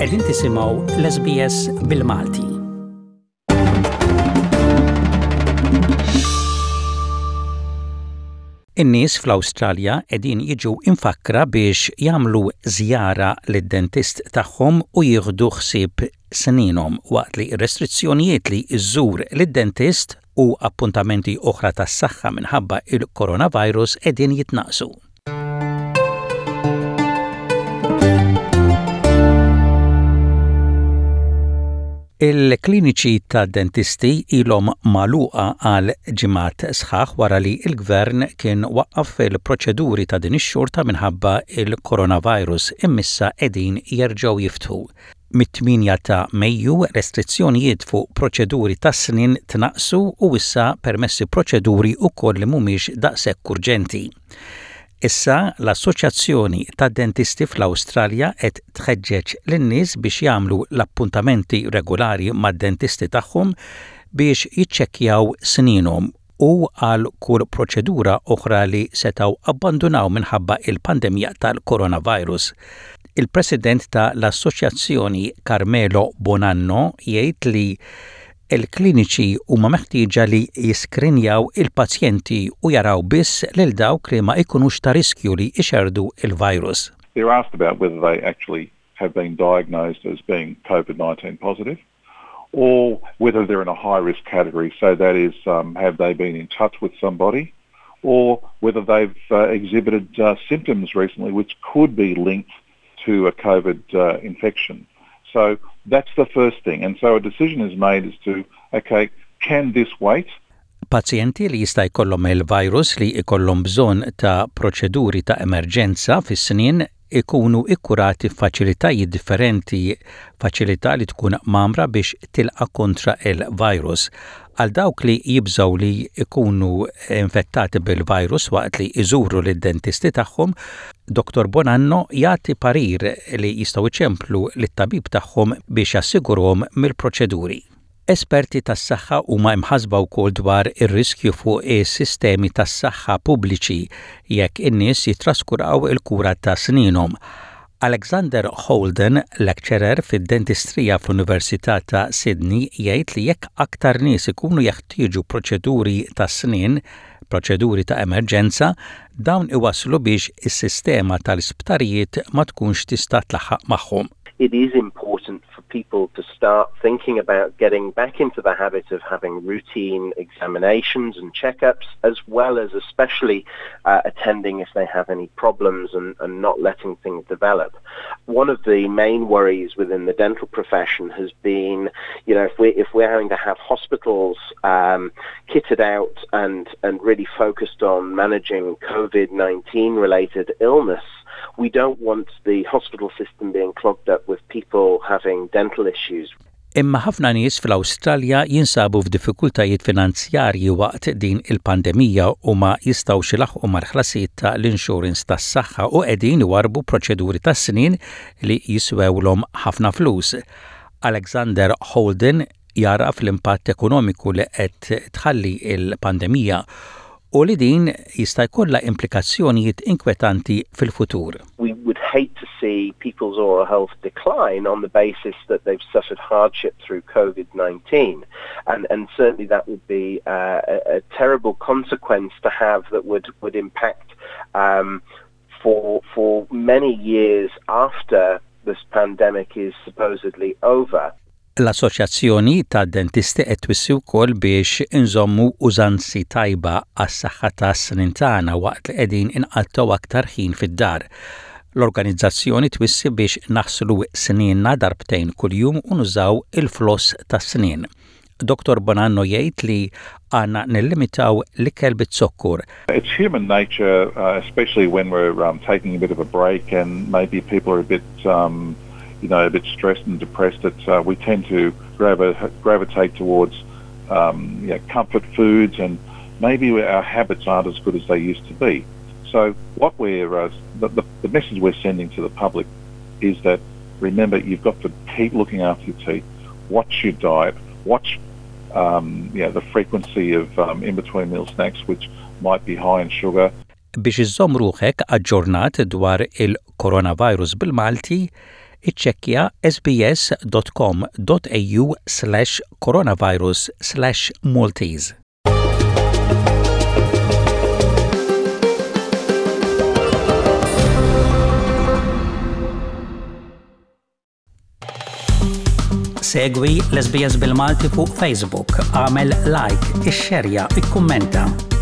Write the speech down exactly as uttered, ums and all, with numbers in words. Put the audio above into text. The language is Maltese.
Qegħdin tisimgħu l-S B S bil-Malti. In-nies fl-Awstralja qegħdin jiġu infakkra biex jagħmlu żjara lid-dentist tagħhom u jieħdu ħsieb sninhom waqt li r-restrizzjonijiet li jżur lid-dentist u appuntamenti oħra tas-saħħa minħabba il-coronavirus qegħdin jitnaqsu. Il-kliniċi ta' dentisti ilhom magħluqa għal ġimgħat sħaħ wara li l-Gvern kien waqqaf il-proċeduri ta' din ix-xorta minħabba il-coronavirus immissa qegħdin jerġgħu jiftħu. Mit-tminja ta' Mejju restrizzjonijiet fuq proċeduri ta' snin tnaqsu u issa permessi proċeduri wkoll li mhumiex daqshekk urġenti. Issa l-Assoċjazzjoni tad Dentisti fl-Awstralja qed tħeġġeġ lin-nies biex jagħmlu l-appuntamenti regolari mad-dentisti tagħhom biex jiċċekkjaw sninhom u għal kull proċedura oħra li setgħu abbandunaw minħabba il-pandemija tal-coronavirus. Il-President ta' l-Assoċjazzjoni Carmelo Bonanno jgħid li il-kliniċi huma meħtieġa li jiskrinjaw il-pazjenti u jaraw biss lil dawk li ma jkunux ta' riskju li jxerdu il-virus. They're asked about whether they actually have been diagnosed as being COVID nineteen positive or whether they're in a high-risk category, so that is, um, have they been in touch with somebody, or whether they've uh, exhibited uh, symptoms recently which could be linked to a COVID uh, infection. So that's the first thing. And so a decision is made as to, okay, can this wait? Pazjenti li jista' jkollhom il-virus li jkollhom bżonn ta' proċeduri ta' emerġenza fis-snien ikunu ikkurati f'faċilitajiet differenti, faċilità li tkun mamra biex tilqa' kontra il-virus. Għal dawk li jibżgħu li jkunu infettati bil-virus waqt li jżuru lid-dentisti tagħhom, Doktor Bonanno jagħti parir li jistgħu jċemplu lit-tabib tagħhom biex jassigurhom mill-proċeduri. Esperti tas-saħħa huma mħassba wkoll dwar ir-riskju fuq is-sistemi tas-saħħa pubbliċi jekk in-nies jitraskuraw il-kura ta' sninhom. Alexander Holden, lecturer fid-dentistrija fl-Università ta' Sydney, jgħid li jekk aktar nies ikunu jeħtieġu proċeduri ta' snin, proċeduri ta' emerġenza, dawn iwasslu biex is-sistema tal-isptarijiet ma tkunx tista' tlaħħaq magħhom. It is important for people to start thinking about getting back into the habit of having routine examinations and checkups, as well as especially uh, attending if they have any problems and, and not letting things develop. One of the main worries within the dental profession has been, you know, if we're, if we're having to have hospitals um, kitted out and, and really focused on managing COVID nineteen related illness, we don't want the hospital system being clogged up with people having dental issues. Imma ħafna nies fl-Awstralja jinsabu f'diffikultajiet finanzjarji waqt din il-pandemija u ma jistgħux ilaħqu mal-ħlasijiet ta' l-insurance tas-saħħa u qegħdin iwarbu proċeduri tas-snin li jiswewlhom ħafna flus. Alexander Holden jara fl-impatt ekonomiku li qed tħalli il-pandemija u li din jista' jkollha implikazzjonijiet inkwetanti fil-futur. We would hate to see people's oral health decline on the basis that they've suffered hardship through COVID nineteen, and, and certainly that would be uh, a, a terrible consequence to have that would, would impact um, for, for many years after this pandemic is supposedly over. L-Assoċjazzjoni ta' Dentisti qed twissi wkoll biex inżommu użanzi tajba għas-saħħa tas-snin tagħna waqt li qegħdin inqattaw aktar ħin fid-dar. L-organizzazzjoni twissi biex naħslu sninna darbtejn kuljum u nużaw il-floss tas-snien. Doktor Bonanno jgħid li għandna nillimitaw l-ikel bit-sokkur. It's human nature, uh, especially when we're um, taking a bit of a break and maybe people are a bit um, you know, a bit stressed and depressed, that uh, we tend to gravi- gravitate towards um, you know, comfort foods, and maybe our habits aren't as good as they used to be. So what we're, uh, the, the, the message we're sending to the public is that, remember, you've got to keep looking after your teeth, watch your diet, watch um, you know, the frequency of um, in-between meal snacks, which might be high in sugar. Biex iżżomm ruħek aġġornat dwar il-coronavirus bil-Malti, iċċekkja sbs.com.au slash coronavirus slash Maltese. Segwi l-S B S bil-Malti fuq Facebook, għamel like, ixxerja, ikkummenta.